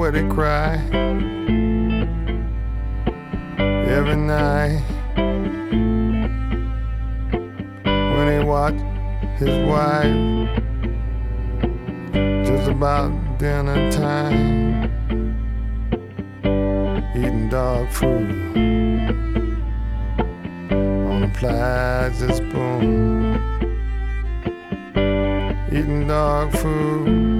would he cry every night when he watched his wife just about dinner time eating dog food on a plastic spoon, eating dog food